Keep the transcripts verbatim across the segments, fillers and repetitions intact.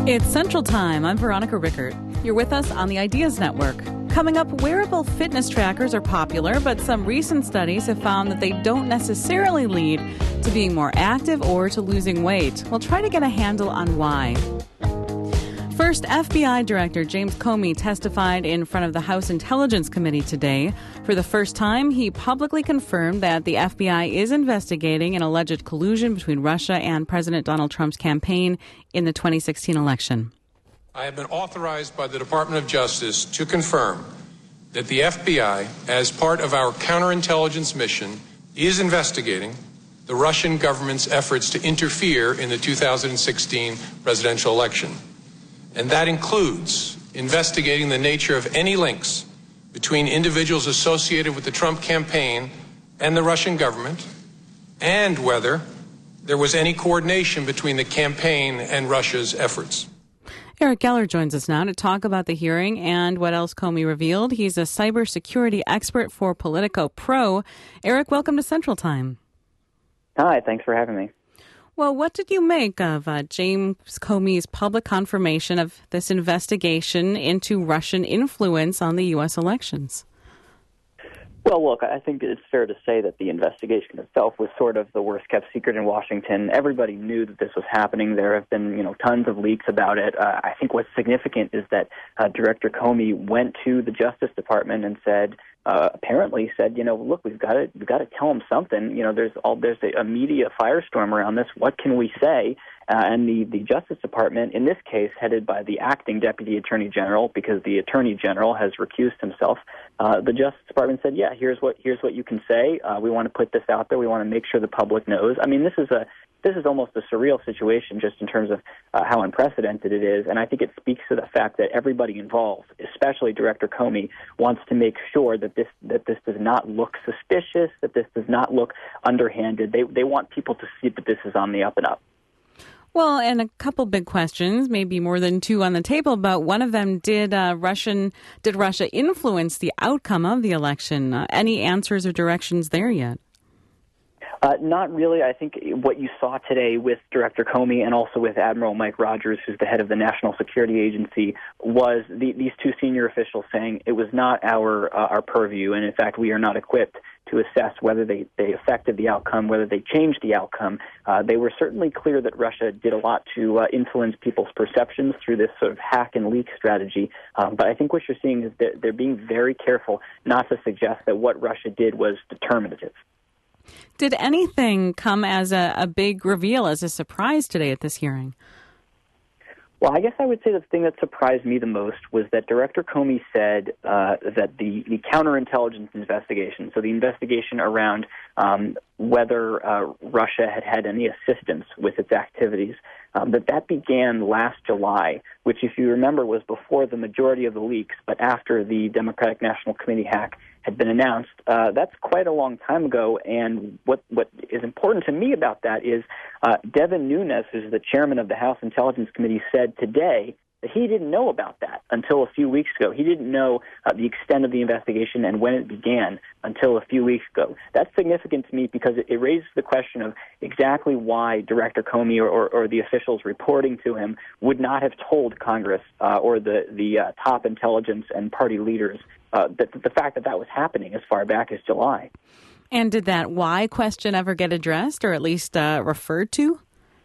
It's Central Time. I'm Veronica Rickert. You're with us on the Ideas Network. Coming up, wearable fitness trackers are popular, but some recent studies have found that they don't necessarily lead to being more active or to losing weight. We'll try to get a handle on why. First, F B I Director James Comey testified in front of the House Intelligence Committee today. For the first time, he publicly confirmed that the F B I is investigating an alleged collusion between Russia and President Donald Trump's campaign in the twenty sixteen election. I have been authorized by the Department of Justice to confirm that the F B I, as part of our counterintelligence mission, is investigating the Russian government's efforts to interfere in the two thousand sixteen presidential election. And that includes investigating the nature of any links between individuals associated with the Trump campaign and the Russian government, and whether there was any coordination between the campaign and Russia's efforts. Eric Geller joins us now to talk about the hearing and what else Comey revealed. He's a cybersecurity expert for Politico Pro. Eric, welcome to Central Time. Hi, thanks for having me. Well, what did you make of uh, James Comey's public confirmation of this investigation into Russian influence on the U S elections? Well, look, I think it's fair to say that the investigation itself was sort of the worst-kept secret in Washington. Everybody knew that this was happening. There have been, you know, tons of leaks about it. Uh, I think what's significant is that uh, Director Comey went to the Justice Department and said, uh, apparently said, you know, look, we've got to we've got to tell them something. You know, there's all there's a, a media firestorm around this. What can we say? Uh, and the, the Justice Department, in this case, headed by the acting Deputy Attorney General, because the Attorney General has recused himself, uh, the Justice Department said, yeah, here's what here's what you can say. Uh, we want to put this out there. We want to make sure the public knows. I mean, this is a this is almost a surreal situation just in terms of uh, how unprecedented it is. And I think it speaks to the fact that everybody involved, especially Director Comey, wants to make sure that this that this does not look suspicious, that this does not look underhanded. They they want people to see that this is on the up and up. Well, and a couple big questions, maybe more than two on the table, but one of them, did uh, Russian did Russia influence the outcome of the election? Uh, any answers or directions there yet? Uh, not really. I think what you saw today with Director Comey and also with Admiral Mike Rogers, who's the head of the National Security Agency, was the, these two senior officials saying it was not our uh, our purview, and in fact, we are not equipped to assess whether they, they affected the outcome, whether they changed the outcome. Uh, they were certainly clear that Russia did a lot to uh, influence people's perceptions through this sort of hack and leak strategy. Um, but I think what you're seeing is that they're being very careful not to suggest that what Russia did was determinative. Did anything come as a, a big reveal, as a surprise today at this hearing? Well, I guess I would say the thing that surprised me the most was that Director Comey said uh, that the, the counterintelligence investigation, so the investigation around um, whether uh, Russia had had any assistance with its activities, um, that that began last July, which, if you remember, was before the majority of the leaks, but after the Democratic National Committee hack had been announced. Uh, that's quite a long time ago, and what, what is important to me about that is uh, Devin Nunes, who's the chairman of the House Intelligence Committee, said today that he didn't know about that until a few weeks ago. He didn't know uh, the extent of the investigation and when it began until a few weeks ago. That's significant to me because it, it raises the question of exactly why Director Comey or, or, or the officials reporting to him would not have told Congress uh, or the, the uh, top intelligence and party leaders uh, that the fact that that was happening as far back as July. And did that why question ever get addressed or at least uh, referred to?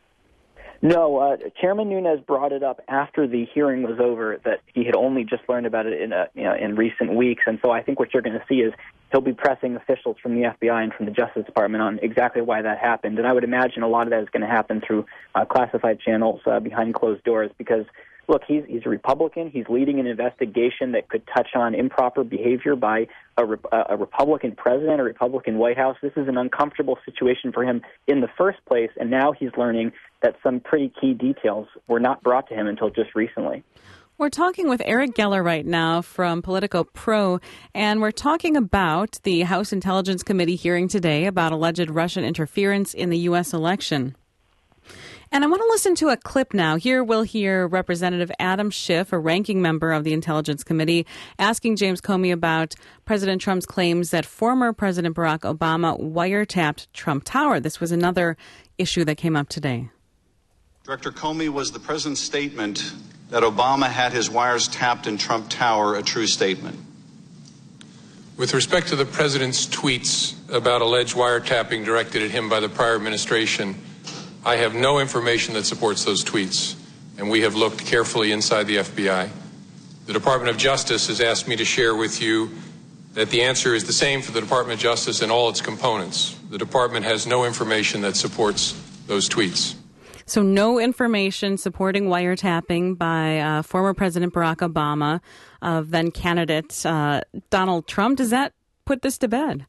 No, uh, Chairman Nunes brought it up after the hearing was over that he had only just learned about it in a, you know, in recent weeks, and so I think what you're going to see is he'll be pressing officials from the F B I and from the Justice Department on exactly why that happened, and I would imagine a lot of that is going to happen through uh, classified channels uh, behind closed doors because, look, he's, he's a Republican. He's leading an investigation that could touch on improper behavior by a, a Republican president, a Republican White House. This is an uncomfortable situation for him in the first place, and now he's learning that some pretty key details were not brought to him until just recently. We're talking with Eric Geller right now from Politico Pro, and we're talking about the House Intelligence Committee hearing today about alleged Russian interference in the U S election. And I want to listen to a clip now. Here we'll hear Representative Adam Schiff, a ranking member of the Intelligence Committee, asking James Comey about President Trump's claims that former President Barack Obama wiretapped Trump Tower. This was another issue that came up today. Director Comey, was the president's statement that Obama had his wires tapped in Trump Tower a true statement? With respect to the president's tweets about alleged wiretapping directed at him by the prior administration, I have no information that supports those tweets, and we have looked carefully inside the F B I. The Department of Justice has asked me to share with you that the answer is the same for the Department of Justice and all its components. The department has no information that supports those tweets. So no information supporting wiretapping by uh, former President Barack Obama, uh, then candidate uh, Donald Trump. Does that put this to bed?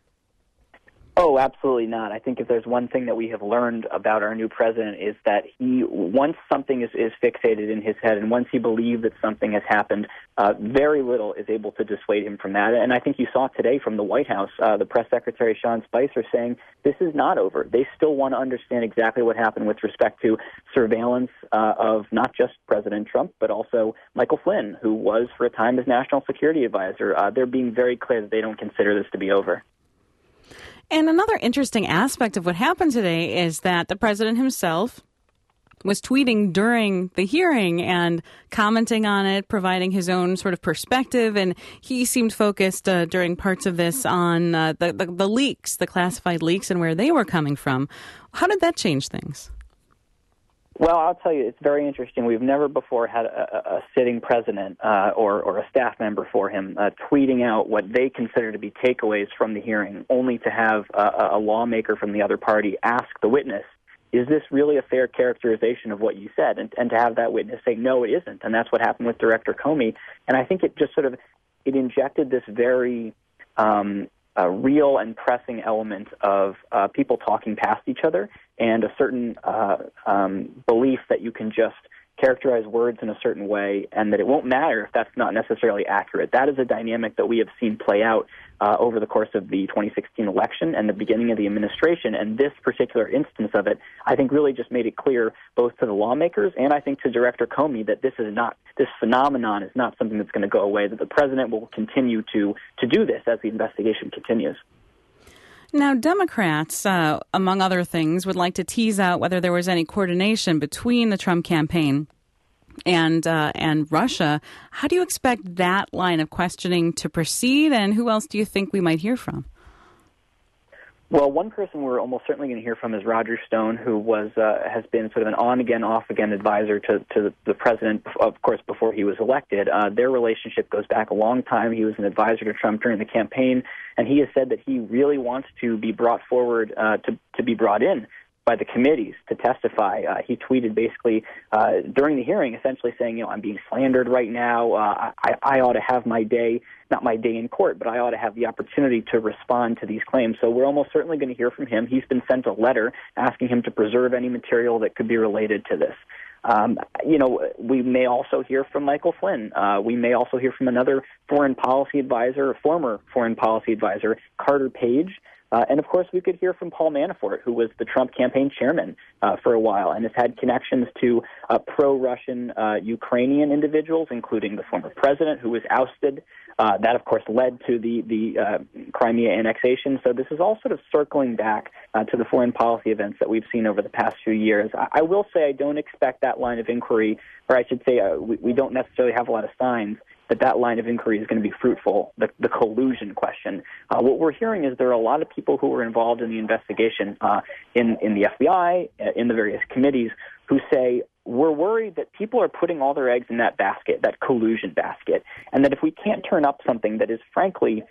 Oh, absolutely not. I think if there's one thing that we have learned about our new president is that he, once something is, is fixated in his head and once he believes that something has happened, uh, very little is able to dissuade him from that. And I think you saw today from the White House, uh, the press secretary Sean Spicer saying this is not over. They still want to understand exactly what happened with respect to surveillance uh, of not just President Trump, but also Michael Flynn, who was for a time his national security advisor. Uh, they're being very clear that they don't consider this to be over. And another interesting aspect of what happened today is that the president himself was tweeting during the hearing and commenting on it, providing his own sort of perspective. And he seemed focused uh, during parts of this on uh, the, the, the leaks, the classified leaks, and where they were coming from. How did that change things? Well, I'll tell you, it's very interesting. We've never before had a, a sitting president uh, or, or a staff member for him uh, tweeting out what they consider to be takeaways from the hearing, only to have a, a lawmaker from the other party ask the witness, is this really a fair characterization of what you said? And, and to have that witness say, no, it isn't. And that's what happened with Director Comey. And I think it just sort of, it injected this very um, uh, real and pressing element of uh, people talking past each other and a certain uh, um, belief that you can just characterize words in a certain way and that it won't matter if that's not necessarily accurate. That is a dynamic that we have seen play out uh, over the course of the twenty sixteen election and the beginning of the administration. And this particular instance of it, I think, really just made it clear both to the lawmakers and I think to Director Comey that this is not, this phenomenon is not something that's going to go away, that the president will continue to, to do this as the investigation continues. Now, Democrats, uh, among other things, would like to tease out whether there was any coordination between the Trump campaign and uh, and Russia. How do you expect that line of questioning to proceed, and who else do you think we might hear from? Well, one person we're almost certainly going to hear from is Roger Stone, who was uh, has been sort of an on-again, off-again advisor to, to the president, of course, before he was elected. Uh, their relationship goes back a long time. He was an advisor to Trump during the campaign, and he has said that he really wants to be brought forward, uh, to, to be brought in by the committees to testify. Uh, he tweeted basically uh, during the hearing essentially saying, you know, I'm being slandered right now. Uh, I, I ought to have my day, not my day in court, but I ought to have the opportunity to respond to these claims. So we're almost certainly going to hear from him. He's been sent a letter asking him to preserve any material that could be related to this. Um, you know, we may also hear from Michael Flynn. Uh, we may also hear from another foreign policy advisor, former foreign policy advisor, Carter Page. Uh, and, of course, we could hear from Paul Manafort, who was the Trump campaign chairman uh, for a while and has had connections to uh, pro-Russian uh, Ukrainian individuals, including the former president who was ousted. Uh, that, of course, led to the, the uh, Crimea annexation. So this is all sort of circling back uh, to the foreign policy events that we've seen over the past few years. I, I will say I don't expect that line of inquiry, or I should say uh, we, we don't necessarily have a lot of signs that that line of inquiry is going to be fruitful, the, the collusion question. Uh, what we're hearing is there are a lot of people who were involved in the investigation uh, in, in the F B I, in the various committees, who say, we're worried that people are putting all their eggs in that basket, that collusion basket, and that if we can't turn up something that is frankly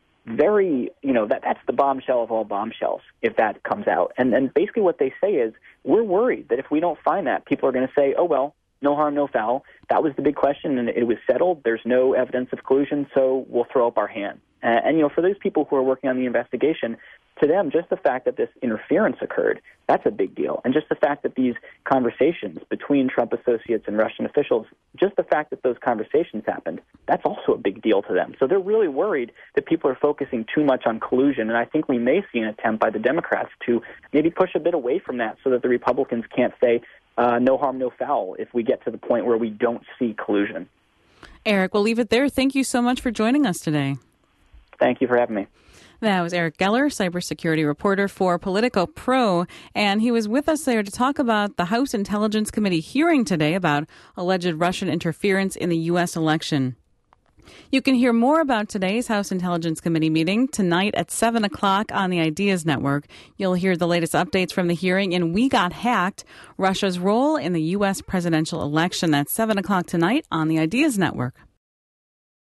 very, you know, that that's the bombshell of all bombshells if that comes out. And then basically what they say is, we're worried that if we don't find that, people are going to say, oh, well, no harm, no foul. That was the big question, and it was settled. There's no evidence of collusion, so we'll throw up our hand. Uh, and, you know, for those people who are working on the investigation, to them, just the fact that this interference occurred, that's a big deal. And just the fact that these conversations between Trump associates and Russian officials, just the fact that those conversations happened, that's also a big deal to them. So they're really worried that people are focusing too much on collusion, and I think we may see an attempt by the Democrats to maybe push a bit away from that so that the Republicans can't say, Uh, no harm, no foul if we get to the point where we don't see collusion. Eric, we'll leave it there. Thank you so much for joining us today. Thank you for having me. That was Eric Geller, cybersecurity reporter for Politico Pro, and he was with us there to talk about the House Intelligence Committee hearing today about alleged Russian interference in the U S election. You can hear more about today's House Intelligence Committee meeting tonight at seven o'clock on the Ideas Network. You'll hear the latest updates from the hearing in We Got Hacked, Russia's role in the U S presidential election. That's seven o'clock tonight on the Ideas Network.